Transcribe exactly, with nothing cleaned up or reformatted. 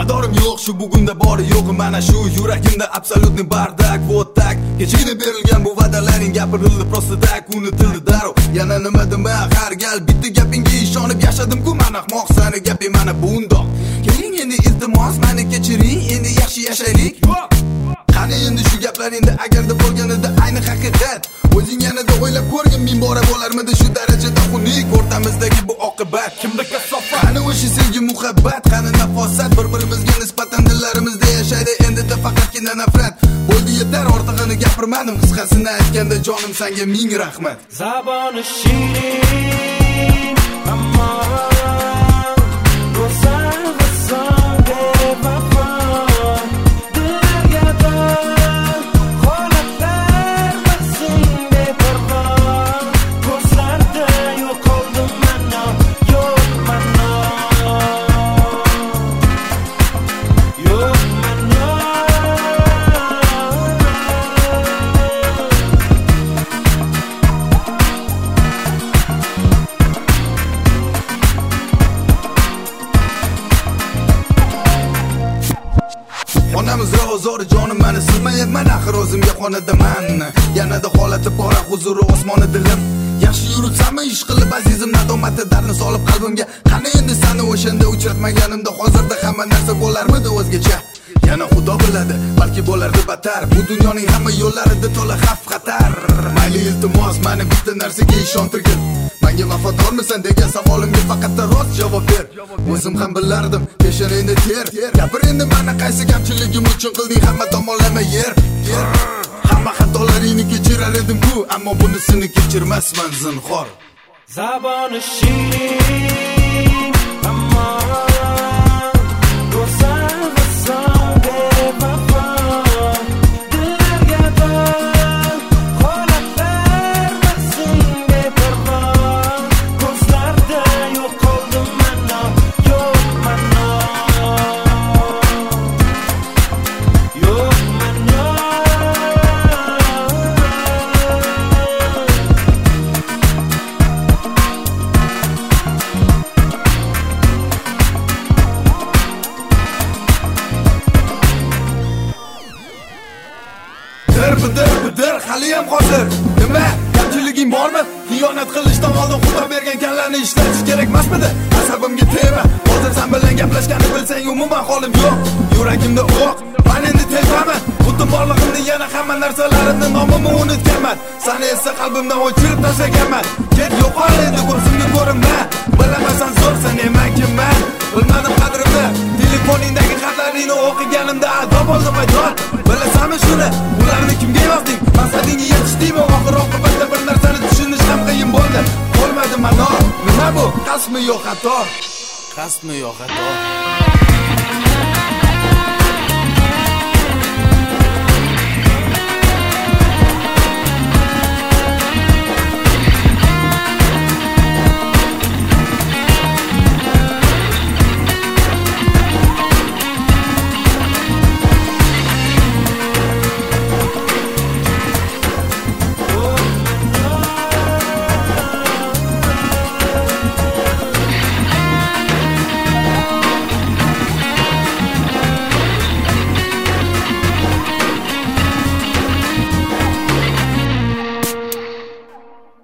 Xabadorim yo'q shu bugunda bori yo'q mana shu yuragimda absolutni bardak вот так kechagina berilgan bu va'dalaring gapirildi просто так unutildi darrov yana nima dema har gal bitta gapingga ishonib yashadim-ku men ahmoq sani gaping mana bundoq keling endi iltimos meni kechiring endi yaxshi yashaylik qani endi shu gaplaringda agarda bo'lganida ayni haqiqat o'zing yanada o'ylab ko'rgin ming bora bo'larmidi shu darajada xunuk o'rtamizdagi bu oqibat kimda kasofat qani o'sha sevgi muhabbat qani nafosat bir-birimizga nisbatan dillarimizda yashaydi endida faqatgina nafrat bo'ldi yetar ortig'ini gapirmadim qisqasini aytganda jonim senga ming rahmat zaboni shirin ammo go'zal va bevafo Xonamiz rozori jonim meni silmayapman axir o'zimga xonadaman yanada holati pora huzuri osmoni dilim yaxshi yurutsammi ish qilib azizim nadomati darni solib qalbimga qani endi seni o'shanda uchratmaganimda hozirda hamma narsa bo'larmidi o'zgacha yana xudo biladi balki bo'lardi battar bu dunyoning hamma yo'llarida to'la xavf xatar mayli iltimos meni bitta narsaga ishontirgin menga vafodormisan degan savolimga faqat rost javob ber o'zim ham bilardim peshonangda ter gapir endi meni qaysi kamchiligim uchun qilding hamma tomonlama yer hamma xatolaringni kechirar edim-ku ammo bunisini kechirmasman zinhor zaboni shirin ammo go'zal bidir bidir haliyam hozir nima kamchiliging bormi xiyonat qilishdan oldin xudo bergan kallarni ishlatish kerak emasmidi asabimga tegma hozir sen bilan gaplashganni bilsang umuman holim yo'q yuragimda o'q men endi telbaman butun borlig'imni yana hamma narsalarimni nomimni unutganman seni esa qalbimdan o'chirib tashlaganman ket yo'qol endi ko'zimga ko'rinma bilamasan zo'rsan men kimman bilmadim qadrimni telefoningdagi xatlaringni o'qiganimda azob bo'ldi maydon bilasanmi shuni ularni kimga yozding maqsadingga yetishdingmi oxir oqibatda bir narsani tushunish ham qiyin bo'ldi bo'lmadi mano nima bu qasdmi yo xato qasdmi yo xato